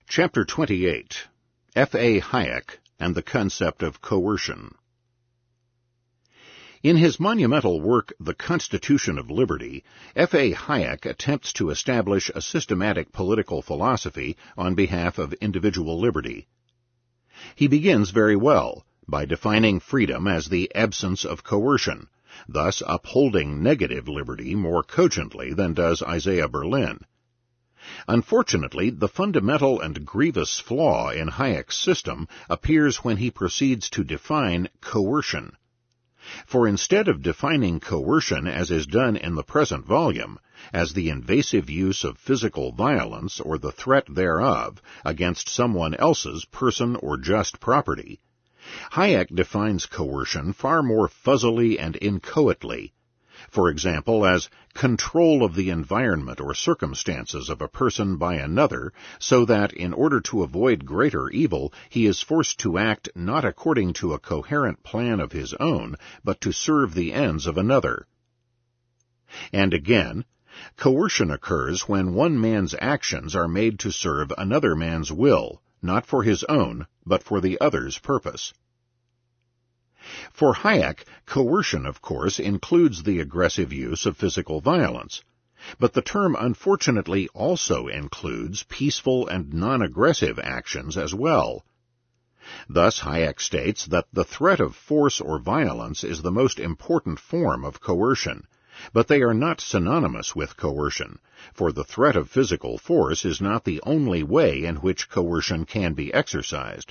Chapter 28. F. A. Hayek and the Concept of Coercion. In his monumental work, The Constitution of Liberty, F. A. Hayek attempts to establish a systematic political philosophy on behalf of individual liberty. He begins very well by defining freedom as the absence of coercion, thus upholding negative liberty more cogently than does Isaiah Berlin. Unfortunately, the fundamental and grievous flaw in Hayek's system appears when he proceeds to define coercion. For instead of defining coercion as is done in the present volume, as the invasive use of physical violence or the threat thereof against someone else's person or just property, Hayek defines coercion far more fuzzily and inchoately, for example, as control of the environment or circumstances of a person by another, so that, in order to avoid greater evil, he is forced to act not according to a coherent plan of his own, but to serve the ends of another. And again, coercion occurs when one man's actions are made to serve another man's will, not for his own, but for the other's purpose. For Hayek, coercion, of course, includes the aggressive use of physical violence, but the term unfortunately also includes peaceful and non-aggressive actions as well. Thus, Hayek states that the threat of force or violence is the most important form of coercion, but they are not synonymous with coercion, for the threat of physical force is not the only way in which coercion can be exercised.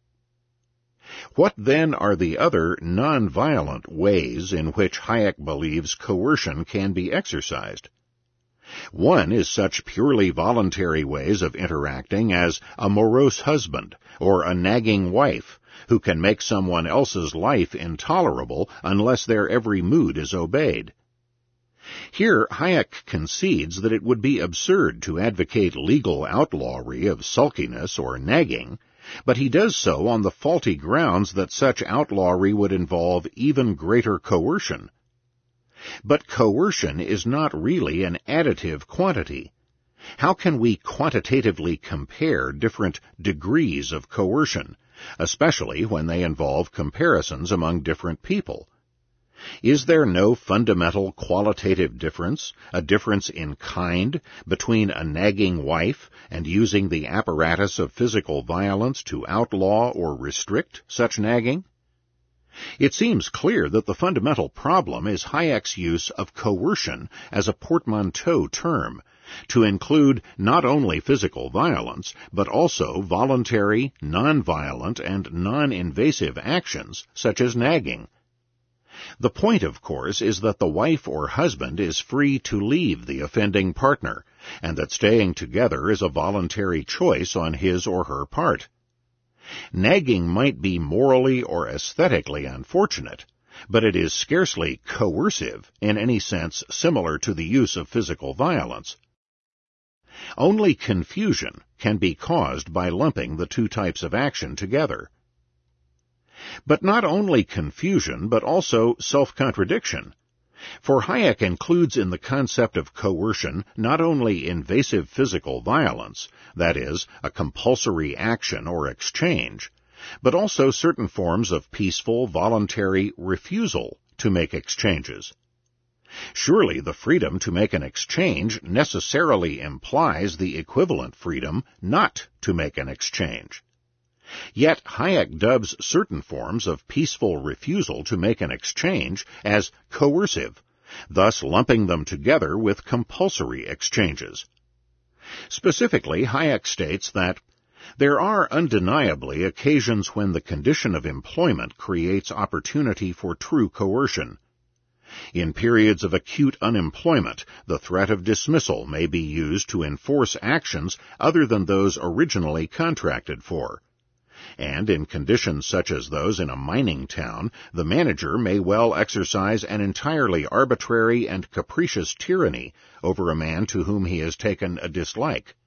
What then are the other non-violent ways in which Hayek believes coercion can be exercised? One is such purely voluntary ways of interacting as a morose husband or a nagging wife, who can make someone else's life intolerable unless their every mood is obeyed. Here, Hayek concedes that it would be absurd to advocate legal outlawry of sulkiness or nagging, but he does so on the faulty grounds that such outlawry would involve even greater coercion. But coercion is not really an additive quantity. How can we quantitatively compare different degrees of coercion, especially when they involve comparisons among different people? Is there no fundamental qualitative difference, a difference in kind, between a nagging wife and using the apparatus of physical violence to outlaw or restrict such nagging? It seems clear that the fundamental problem is Hayek's use of coercion as a portmanteau term, to include not only physical violence, but also voluntary, non-violent, and non-invasive actions, such as nagging. The point, of course, is that the wife or husband is free to leave the offending partner, and that staying together is a voluntary choice on his or her part. Nagging might be morally or aesthetically unfortunate, but it is scarcely coercive in any sense similar to the use of physical violence. Only confusion can be caused by lumping the two types of action together. But not only confusion, but also self-contradiction. For Hayek includes in the concept of coercion not only invasive physical violence, that is, a compulsory action or exchange, but also certain forms of peaceful, voluntary refusal to make exchanges. Surely the freedom to make an exchange necessarily implies the equivalent freedom not to make an exchange. Yet Hayek dubs certain forms of peaceful refusal to make an exchange as coercive, thus lumping them together with compulsory exchanges. Specifically, Hayek states that there are undeniably occasions when the condition of employment creates opportunity for true coercion. In periods of acute unemployment, the threat of dismissal may be used to enforce actions other than those originally contracted for. And in conditions such as those in a mining town, the manager may well exercise an entirely arbitrary and capricious tyranny over a man to whom he has taken a dislike.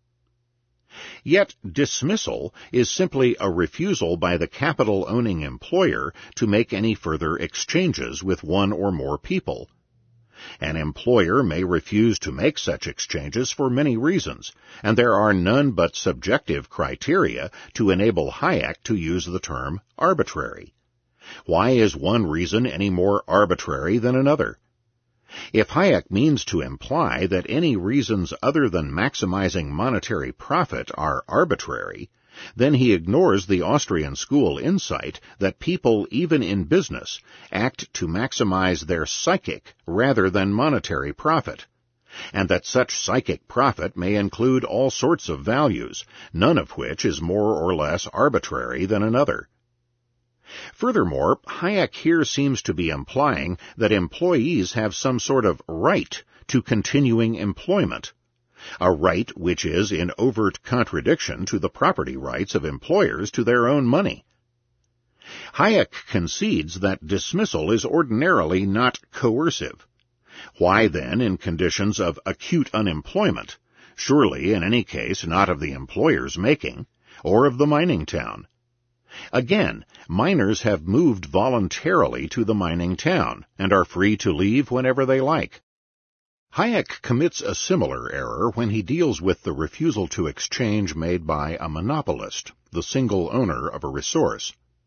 Yet dismissal is simply a refusal by the capital-owning employer to make any further exchanges with one or more people. An employer may refuse to make such exchanges for many reasons, and there are none but subjective criteria to enable Hayek to use the term arbitrary. Why is one reason any more arbitrary than another? If Hayek means to imply that any reasons other than maximizing monetary profit are arbitrary, then he ignores the Austrian school insight that people, even in business, act to maximize their psychic rather than monetary profit, and that such psychic profit may include all sorts of values, none of which is more or less arbitrary than another. Furthermore, Hayek here seems to be implying that employees have some sort of right to continuing employment, a right which is in overt contradiction to the property rights of employers to their own money. Hayek concedes that dismissal is ordinarily not coercive. Why then, in conditions of acute unemployment, surely in any case not of the employer's making, or of the mining town? Again, miners have moved voluntarily to the mining town, and are free to leave whenever they like. Hayek commits a similar error when he deals with the refusal to exchange made by a monopolist, the single owner of a resource.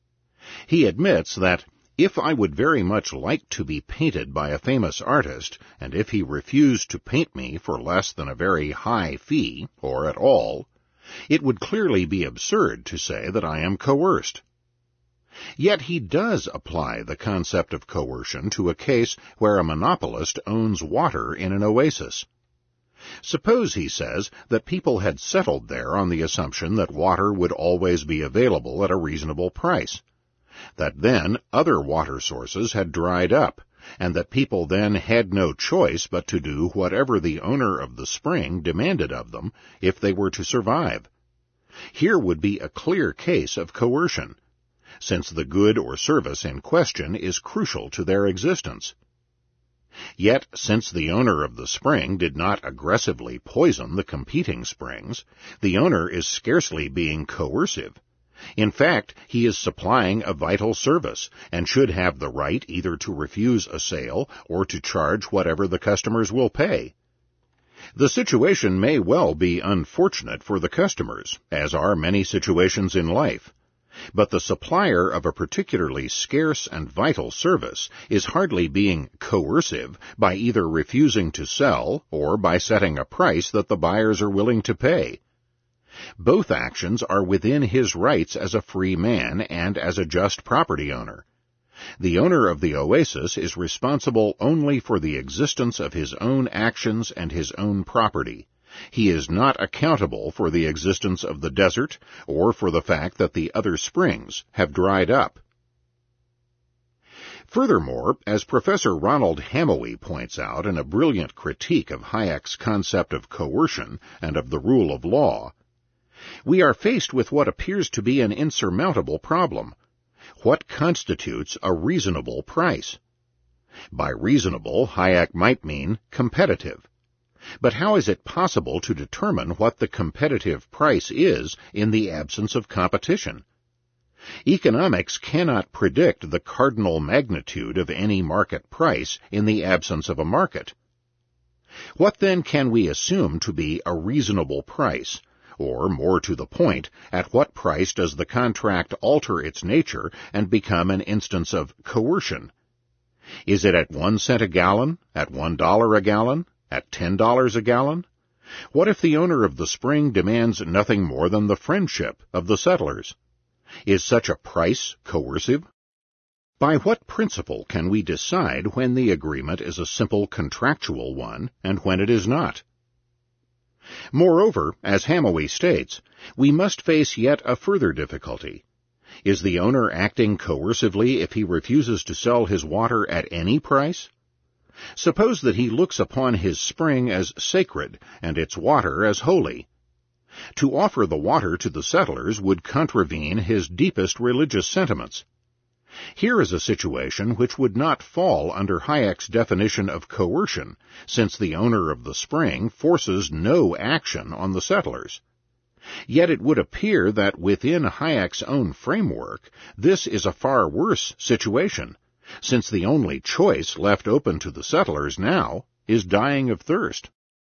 He admits that, if I would very much like to be painted by a famous artist, and if he refused to paint me for less than a very high fee, or at all, it would clearly be absurd to say that I am coerced. Yet he does apply the concept of coercion to a case where a monopolist owns water in an oasis. Suppose, he says, that people had settled there on the assumption that water would always be available at a reasonable price, that then other water sources had dried up, and that people then had no choice but to do whatever the owner of the spring demanded of them if they were to survive. Here would be a clear case of coercion, since the good or service in question is crucial to their existence. Yet, since the owner of the spring did not aggressively poison the competing springs, the owner is scarcely being coercive. In fact, he is supplying a vital service, and should have the right either to refuse a sale or to charge whatever the customers will pay. The situation may well be unfortunate for the customers, as are many situations in life, but the supplier of a particularly scarce and vital service is hardly being coercive by either refusing to sell or by setting a price that the buyers are willing to pay. Both actions are within his rights as a free man and as a just property owner. The owner of the oasis is responsible only for the existence of his own actions and his own property. He is not accountable for the existence of the desert or for the fact that the other springs have dried up. Furthermore, as Professor Ronald Hamowy points out in a brilliant critique of Hayek's concept of coercion and of the rule of law, we are faced with what appears to be an insurmountable problem. What constitutes a reasonable price? By reasonable, Hayek might mean competitive. But how is it possible to determine what the competitive price is in the absence of competition? Economics cannot predict the cardinal magnitude of any market price in the absence of a market. What then can we assume to be a reasonable price? Or, more to the point, at what price does the contract alter its nature and become an instance of coercion? Is it at 1 cent a gallon, at $1 a gallon, at $10 a gallon? What if the owner of the spring demands nothing more than the friendship of the settlers? Is such a price coercive? By what principle can we decide when the agreement is a simple contractual one and when it is not? Moreover, as Hamowy states, we must face yet a further difficulty. Is the owner acting coercively if he refuses to sell his water at any price? Suppose that he looks upon his spring as sacred and its water as holy. To offer the water to the settlers would contravene his deepest religious sentiments. Here is a situation which would not fall under Hayek's definition of coercion, since the owner of the spring forces no action on the settlers. Yet it would appear that within Hayek's own framework, this is a far worse situation, since the only choice left open to the settlers now is dying of thirst.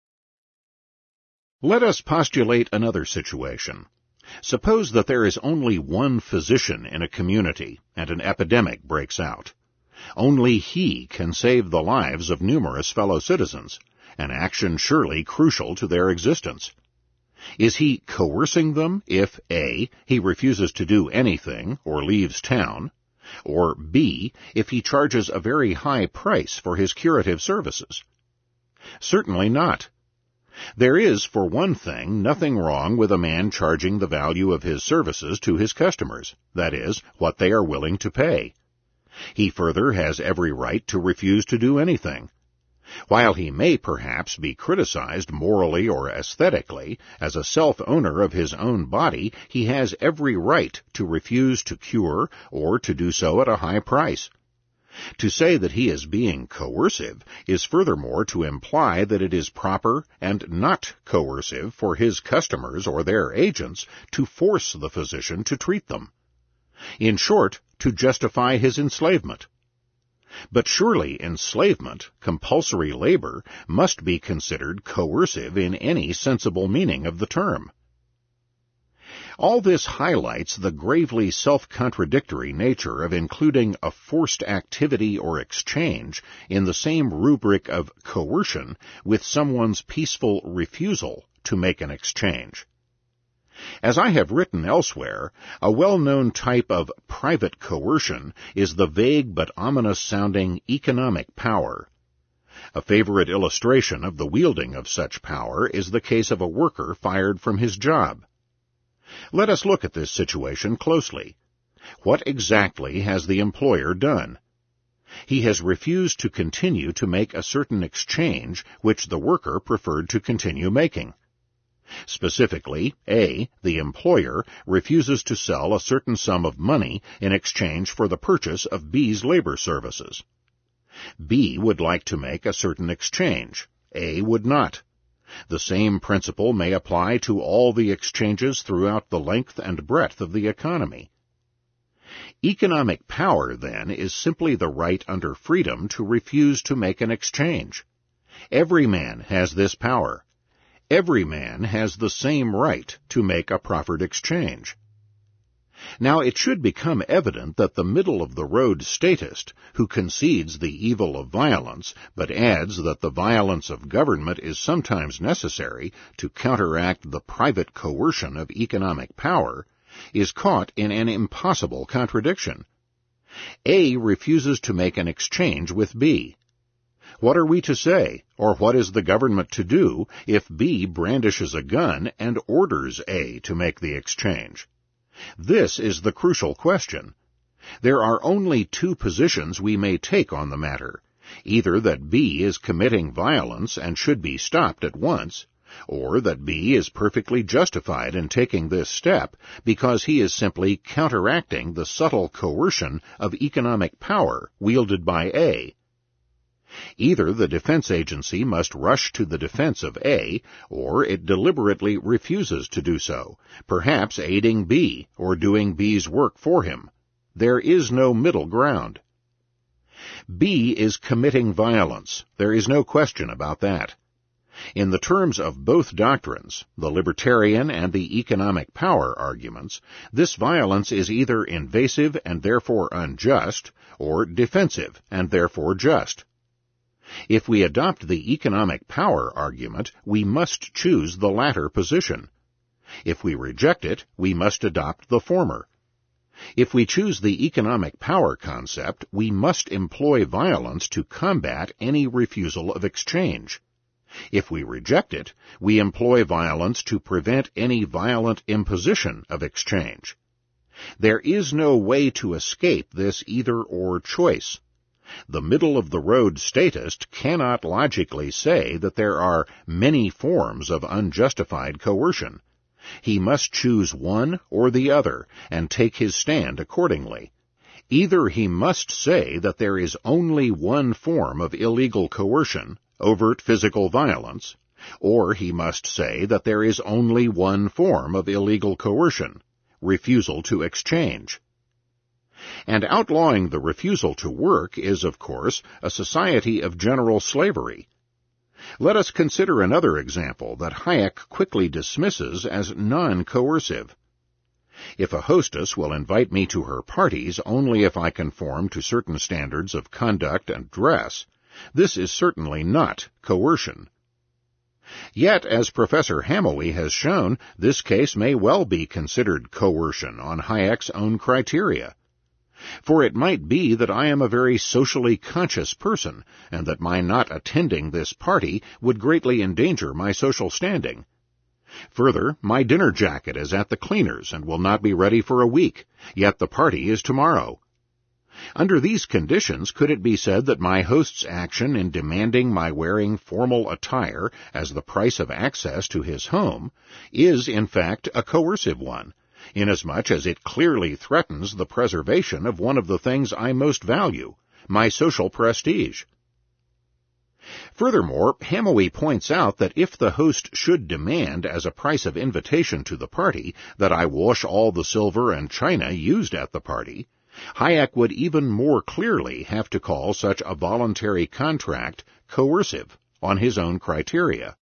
Let us postulate another situation. Suppose that there is only one physician in a community and an epidemic breaks out. Only he can save the lives of numerous fellow citizens, an action surely crucial to their existence. Is he coercing them if A, he refuses to do anything or leaves town, or B, if he charges a very high price for his curative services? Certainly not. There is, for one thing, nothing wrong with a man charging the value of his services to his customers, that is, what they are willing to pay. He further has every right to refuse to do anything. While he may perhaps be criticized morally or aesthetically, as a self-owner of his own body, he has every right to refuse to cure or to do so at a high price. To say that he is being coercive is furthermore to imply that it is proper and not coercive for his customers or their agents to force the physician to treat them. In short, to justify his enslavement. But surely enslavement, compulsory labor, must be considered coercive in any sensible meaning of the term. All this highlights the gravely self-contradictory nature of including a forced activity or exchange in the same rubric of coercion with someone's peaceful refusal to make an exchange. As I have written elsewhere, a well-known type of private coercion is the vague but ominous-sounding economic power. A favorite illustration of the wielding of such power is the case of a worker fired from his job. Let us look at this situation closely. What exactly has the employer done? He has refused to continue to make a certain exchange which the worker preferred to continue making. Specifically, A, the employer, refuses to sell a certain sum of money in exchange for the purchase of B's labor services. B would like to make a certain exchange. A would not. The same principle may apply to all the exchanges throughout the length and breadth of the economy. Economic power, then, is simply the right under freedom to refuse to make an exchange. Every man has this power. Every man has the same right to make a proffered exchange. Now it should become evident that the middle-of-the-road statist, who concedes the evil of violence, but adds that the violence of government is sometimes necessary to counteract the private coercion of economic power, is caught in an impossible contradiction. A refuses to make an exchange with B. What are we to say, or what is the government to do, if B brandishes a gun and orders A to make the exchange? This is the crucial question. There are only two positions we may take on the matter, either that B is committing violence and should be stopped at once, or that B is perfectly justified in taking this step because he is simply counteracting the subtle coercion of economic power wielded by A. Either the defense agency must rush to the defense of A, or it deliberately refuses to do so, perhaps aiding B or doing B's work for him. There is no middle ground. B is committing violence. There is no question about that. In the terms of both doctrines, the libertarian and the economic power arguments, this violence is either invasive and therefore unjust, or defensive and therefore just. If we adopt the economic power argument, we must choose the latter position. If we reject it, we must adopt the former. If we choose the economic power concept, we must employ violence to combat any refusal of exchange. If we reject it, we employ violence to prevent any violent imposition of exchange. There is no way to escape this either-or choice. The middle-of-the-road statist cannot logically say that there are many forms of unjustified coercion. He must choose one or the other and take his stand accordingly. Either he must say that there is only one form of illegal coercion, overt physical violence, or he must say that there is only one form of illegal coercion, refusal to exchange. And outlawing the refusal to work is, of course, a society of general slavery. Let us consider another example that Hayek quickly dismisses as non-coercive. If a hostess will invite me to her parties only if I conform to certain standards of conduct and dress, this is certainly not coercion. Yet, as Professor Hamowy has shown, this case may well be considered coercion on Hayek's own criteria. For it might be that I am a very socially conscious person, and that my not attending this party would greatly endanger my social standing. Further, my dinner jacket is at the cleaner's and will not be ready for a week, yet the party is tomorrow. Under these conditions, could it be said that my host's action in demanding my wearing formal attire as the price of access to his home is, in fact, a coercive one, inasmuch as it clearly threatens the preservation of one of the things I most value, my social prestige? Furthermore, Hamowy points out that if the host should demand as a price of invitation to the party that I wash all the silver and china used at the party, Hayek would even more clearly have to call such a voluntary contract coercive on his own criteria.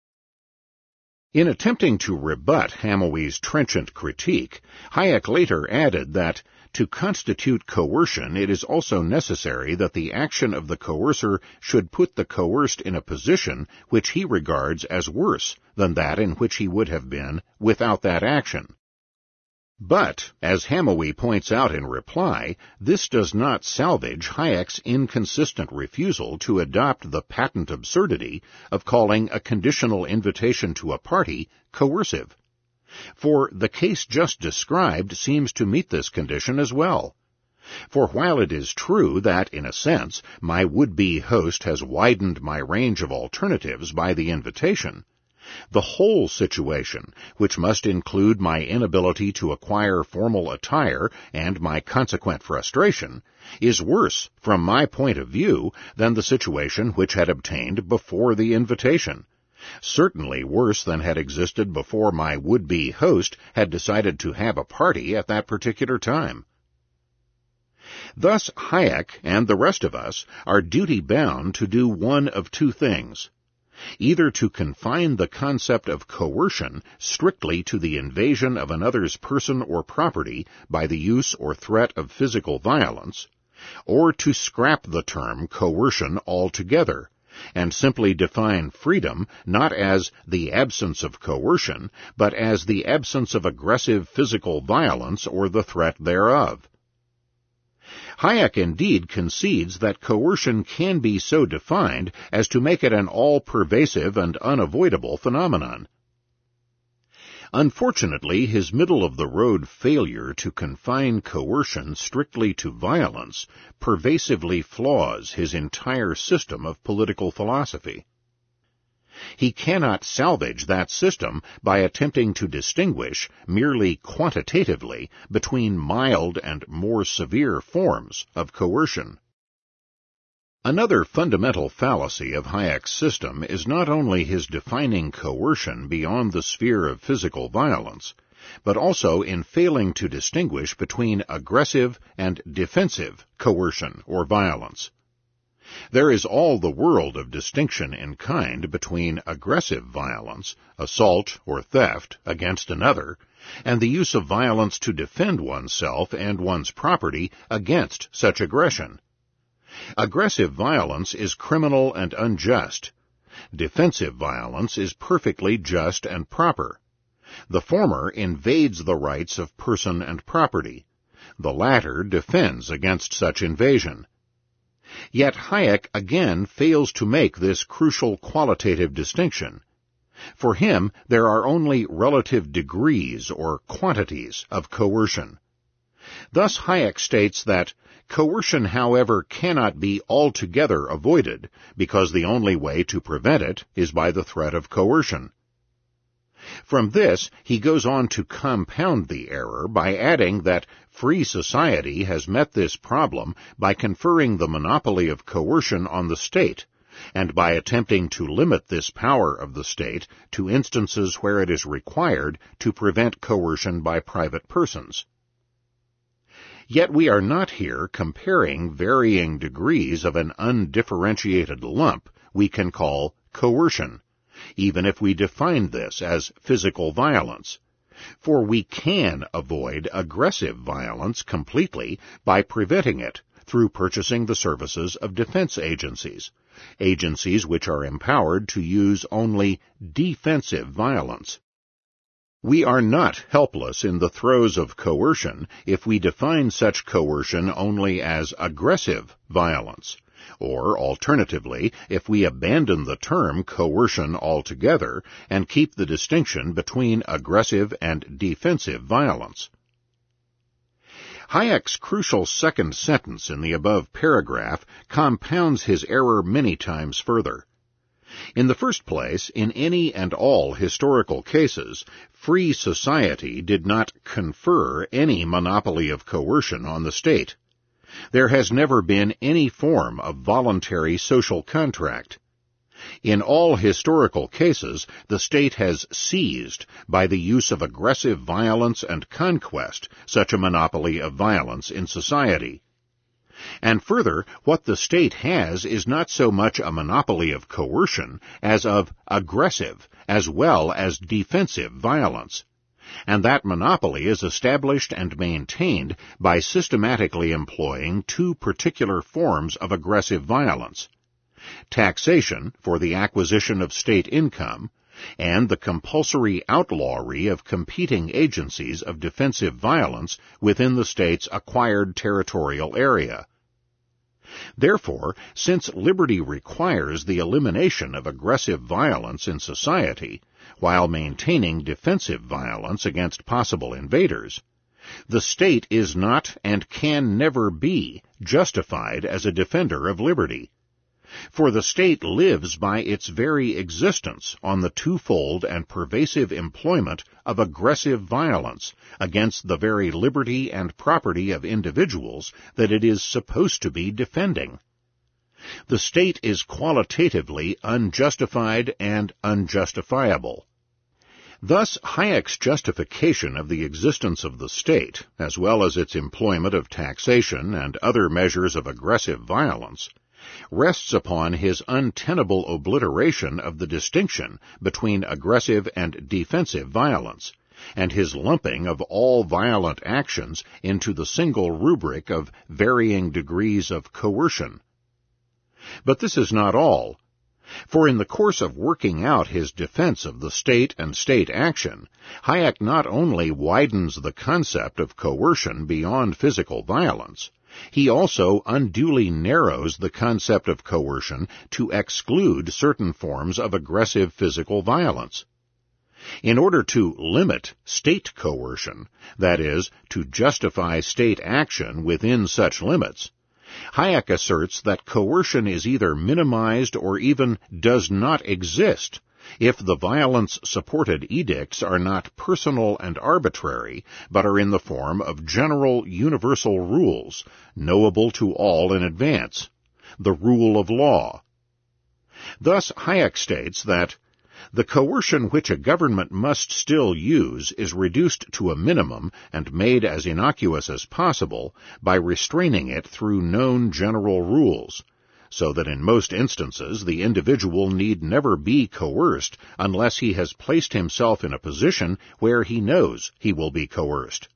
In attempting to rebut Hamowy's trenchant critique, Hayek later added that, to constitute coercion, it is also necessary that the action of the coercer should put the coerced in a position which he regards as worse than that in which he would have been without that action. But, as Hamowy points out in reply, this does not salvage Hayek's inconsistent refusal to adopt the patent absurdity of calling a conditional invitation to a party coercive. For the case just described seems to meet this condition as well. For while it is true that, in a sense, my would-be host has widened my range of alternatives by the invitation, the whole situation, which must include my inability to acquire formal attire and my consequent frustration, is worse, from my point of view, than the situation which had obtained before the invitation, certainly worse than had existed before my would-be host had decided to have a party at that particular time. Thus, Hayek and the rest of us are duty-bound to do one of two things: either to confine the concept of coercion strictly to the invasion of another's person or property by the use or threat of physical violence, or to scrap the term coercion altogether, and simply define freedom not as the absence of coercion, but as the absence of aggressive physical violence or the threat thereof. Hayek indeed concedes that coercion can be so defined as to make it an all-pervasive and unavoidable phenomenon. Unfortunately, his middle-of-the-road failure to confine coercion strictly to violence pervasively flaws his entire system of political philosophy. He cannot salvage that system by attempting to distinguish, merely quantitatively, between mild and more severe forms of coercion. Another fundamental fallacy of Hayek's system is not only his defining coercion beyond the sphere of physical violence, but also in failing to distinguish between aggressive and defensive coercion or violence. There is all the world of distinction in kind between aggressive violence, assault or theft against another, and the use of violence to defend oneself and one's property against such aggression. Aggressive violence is criminal and unjust. Defensive violence is perfectly just and proper. The former invades the rights of person and property. The latter defends against such invasion. Yet Hayek again fails to make this crucial qualitative distinction. For him, there are only relative degrees or quantities of coercion. Thus Hayek states that coercion, however, cannot be altogether avoided, because the only way to prevent it is by the threat of coercion. From this, he goes on to compound the error by adding that free society has met this problem by conferring the monopoly of coercion on the state, and by attempting to limit this power of the state to instances where it is required to prevent coercion by private persons. Yet we are not here comparing varying degrees of an undifferentiated lump we can call coercion, even if we define this as physical violence. For we can avoid aggressive violence completely by preventing it through purchasing the services of defense agencies, agencies which are empowered to use only defensive violence. We are not helpless in the throes of coercion if we define such coercion only as aggressive violence, or alternatively, if we abandon the term coercion altogether and keep the distinction between aggressive and defensive violence. Hayek's crucial second sentence in the above paragraph compounds his error many times further. In the first place, in any and all historical cases, free society did not confer any monopoly of coercion on the state. There has never been any form of voluntary social contract. In all historical cases, the state has seized, by the use of aggressive violence and conquest, such a monopoly of violence in society. And further, what the state has is not so much a monopoly of coercion as of aggressive as well as defensive violence. And that monopoly is established and maintained by systematically employing two particular forms of aggressive violence: taxation for the acquisition of state income, and the compulsory outlawry of competing agencies of defensive violence within the state's acquired territorial area. Therefore, since liberty requires the elimination of aggressive violence in society, while maintaining defensive violence against possible invaders, the state is not and can never be justified as a defender of liberty. For the state lives by its very existence on the twofold and pervasive employment of aggressive violence against the very liberty and property of individuals that it is supposed to be defending. The state is qualitatively unjustified and unjustifiable. Thus, Hayek's justification of the existence of the state, as well as its employment of taxation and other measures of aggressive violence, rests upon his untenable obliteration of the distinction between aggressive and defensive violence, and his lumping of all violent actions into the single rubric of varying degrees of coercion. But this is not all. For in the course of working out his defense of the state and state action, Hayek not only widens the concept of coercion beyond physical violence, he also unduly narrows the concept of coercion to exclude certain forms of aggressive physical violence. In order to limit state coercion, that is, to justify state action within such limits, Hayek asserts that coercion is either minimized or even does not exist if the violence-supported edicts are not personal and arbitrary, but are in the form of general universal rules, knowable to all in advance, the rule of law. Thus, Hayek states that the coercion which a government must still use is reduced to a minimum and made as innocuous as possible by restraining it through known general rules, so that in most instances the individual need never be coerced unless he has placed himself in a position where he knows he will be coerced.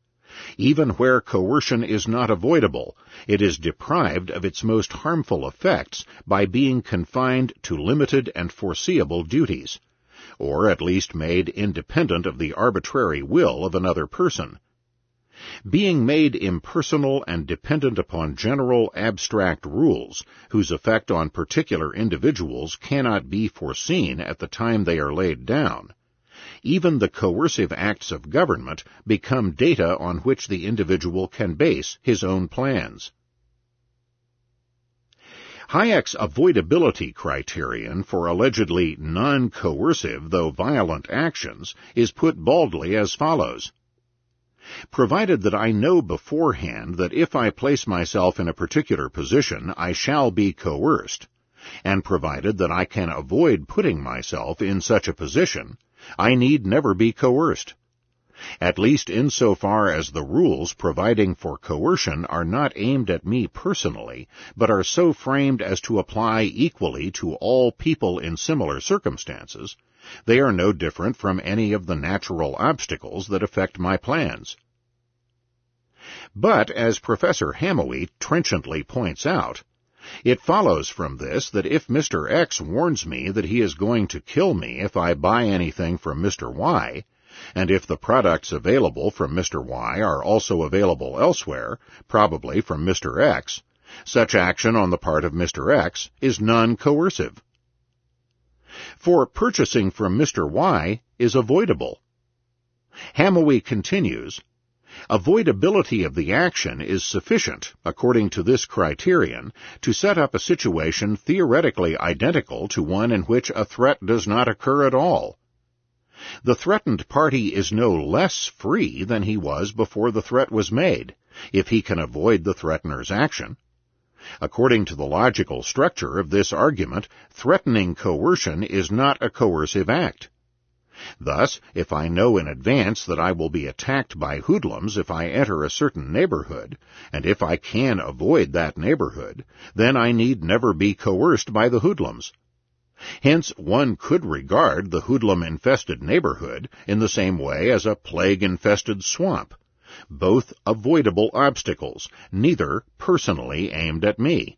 Even where coercion is not avoidable, it is deprived of its most harmful effects by being confined to limited and foreseeable duties, or at least made independent of the arbitrary will of another person. Being made impersonal and dependent upon general abstract rules, whose effect on particular individuals cannot be foreseen at the time they are laid down, even the coercive acts of government become data on which the individual can base his own plans. Hayek's avoidability criterion for allegedly non-coercive though violent actions is put baldly as follows: provided that I know beforehand that if I place myself in a particular position I shall be coerced, and provided that I can avoid putting myself in such a position, I need never be coerced. at least insofar as the rules providing for coercion are not aimed at me personally, but are so framed as to apply equally to all people in similar circumstances, they are no different from any of the natural obstacles that affect my plans. But, as Professor Hamowy trenchantly points out, it follows from this that if Mr. X warns me that he is going to kill me if I buy anything from Mr. Y, and if the products available from Mr. Y are also available elsewhere, probably from Mr. X, such action on the part of Mr. X is non-coercive. For purchasing from Mr. Y is avoidable. Hamowy continues, avoidability of the action is sufficient, according to this criterion, to set up a situation theoretically identical to one in which a threat does not occur at all. The threatened party is no less free than he was before the threat was made, if he can avoid the threatener's action. According to the logical structure of this argument, threatening coercion is not a coercive act. Thus, if I know in advance that I will be attacked by hoodlums if I enter a certain neighborhood, and if I can avoid that neighborhood, then I need never be coerced by the hoodlums. Hence, one could regard the hoodlum-infested neighborhood in the same way as a plague-infested swamp, both avoidable obstacles, neither personally aimed at me.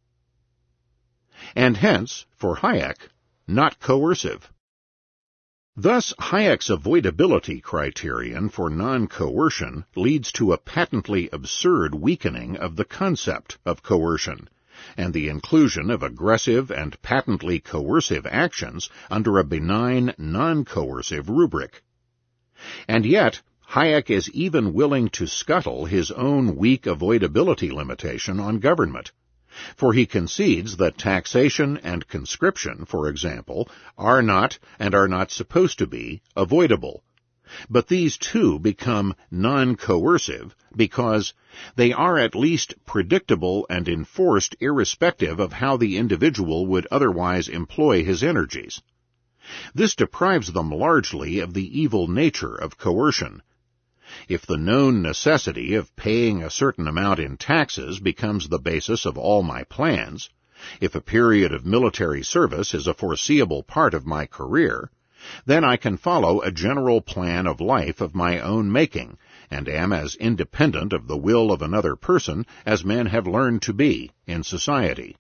And hence, for Hayek, not coercive. Thus, Hayek's avoidability criterion for non-coercion leads to a patently absurd weakening of the concept of coercion, and the inclusion of aggressive and patently coercive actions under a benign, non-coercive rubric. And yet, Hayek is even willing to scuttle his own weak avoidability limitation on government, for he concedes that taxation and conscription, for example, are not, and are not supposed to be, avoidable. But these too become non-coercive because they are at least predictable and enforced irrespective of how the individual would otherwise employ his energies. This deprives them largely of the evil nature of coercion. If the known necessity of paying a certain amount in taxes becomes the basis of all my plans, if a period of military service is a foreseeable part of my career, then I can follow a general plan of life of my own making, and am as independent of the will of another person as men have learned to be in society.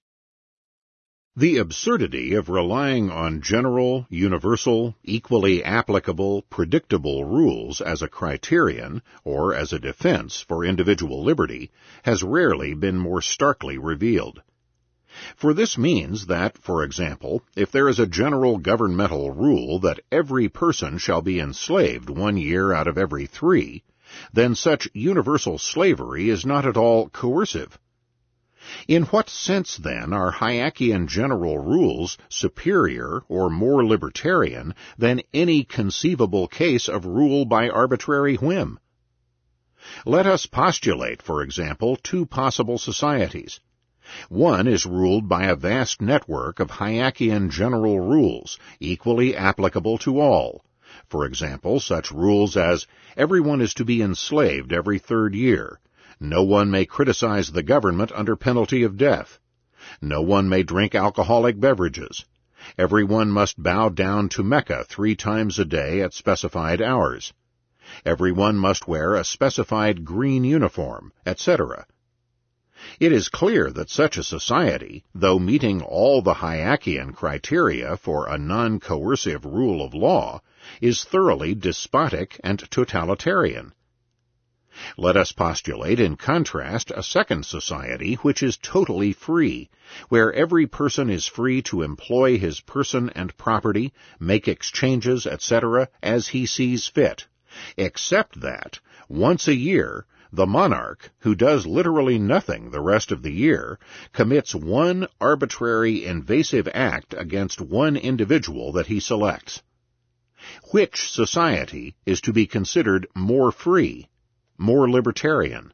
The absurdity of relying on general, universal, equally applicable, predictable rules as a criterion, or as a defense for individual liberty, has rarely been more starkly revealed. For this means that, for example, if there is a general governmental rule that every person shall be enslaved 1 year out of every 3, then such universal slavery is not at all coercive. In what sense, then, are Hayekian general rules superior or more libertarian than any conceivable case of rule by arbitrary whim? Let us postulate, for example, 2 possible societies. One is ruled by a vast network of Hayekian general rules, equally applicable to all. For example, such rules as everyone is to be enslaved every 3rd year, no one may criticize the government under penalty of death, no one may drink alcoholic beverages, everyone must bow down to Mecca 3 times a day at specified hours, everyone must wear a specified green uniform, etc. It is clear that such a society, though meeting all the Hayekian criteria for a non-coercive rule of law, is thoroughly despotic and totalitarian. Let us postulate, in contrast, a second society which is totally free, where every person is free to employ his person and property, make exchanges, etc., as he sees fit, except that, once a year, the monarch, who does literally nothing the rest of the year, commits one arbitrary invasive act against one individual that he selects. Which society is to be considered more free, more libertarian?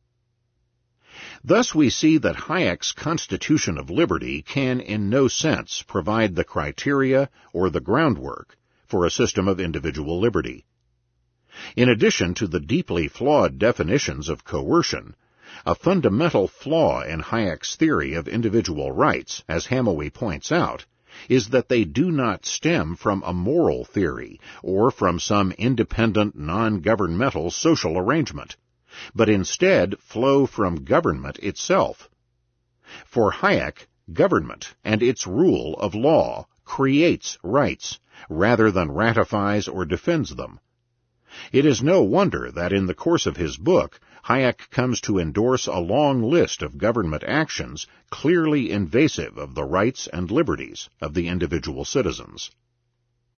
Thus we see that Hayek's constitution of liberty can in no sense provide the criteria or the groundwork for a system of individual liberty. In addition to the deeply flawed definitions of coercion, a fundamental flaw in Hayek's theory of individual rights, as Hamowy points out, is that they do not stem from a moral theory or from some independent, non-governmental social arrangement, but instead flow from government itself. For Hayek, government and its rule of law creates rights, rather than ratifies or defends them. It is no wonder that in the course of his book, Hayek comes to endorse a long list of government actions clearly invasive of the rights and liberties of the individual citizens.